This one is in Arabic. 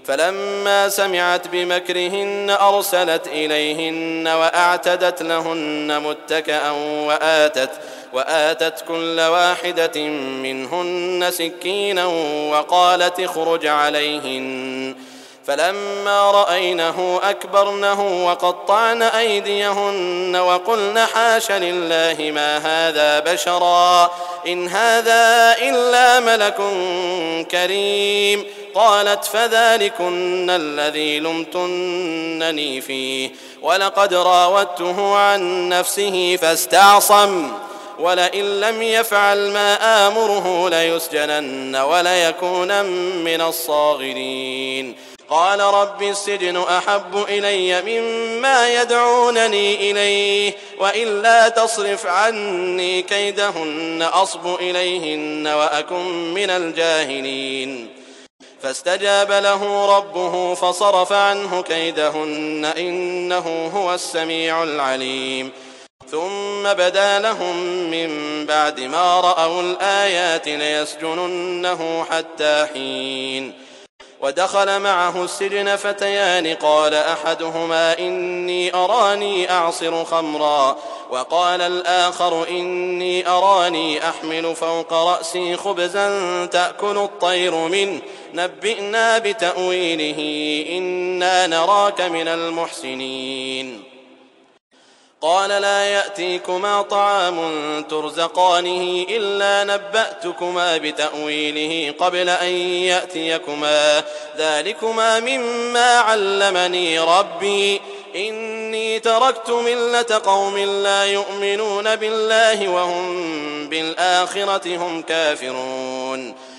فلما سمعت بمكرهن أرسلت إليهن وأعتدت لهن متكأ وآتت كل واحدة منهن سكينا وقالت اخرج عليهن. فلما رأينه أكبرنه وقطعن أيديهن وقلن حاش لله ما هذا بشرا إن هذا إلا ملك كريم. قالت فذلكن الذي لمتنني فيه ولقد راودته عن نفسه فاستعصم ولئن لم يفعل ما آمره ليسجنن وليكونن من الصاغرين. قال رب السجن أحب إلي مما يدعونني إليه وإلا تصرف عني كيدهن أصب إليهن وأكن من الجاهلين. فاستجاب له ربه فصرف عنه كيدهن إنه هو السميع العليم. ثم بدا لهم من بعد ما رأوا الآيات ليسجننه حتى حين. ودخل معه السجن فتيان قال أحدهما إني أراني أعصر خمرا وقال الآخر إني أراني أحمل فوق رأسي خبزا تأكل الطير منه نبئنا بتأويله إنا نراك من المحسنين. قال لا يأتيكما طعام ترزقانه إلا نبأتكما بتأويله قبل أن يأتيكما ذلكما مما علمني ربي إني تركت ملة قوم لا يؤمنون بالله وهم بالآخرة هم كافرون.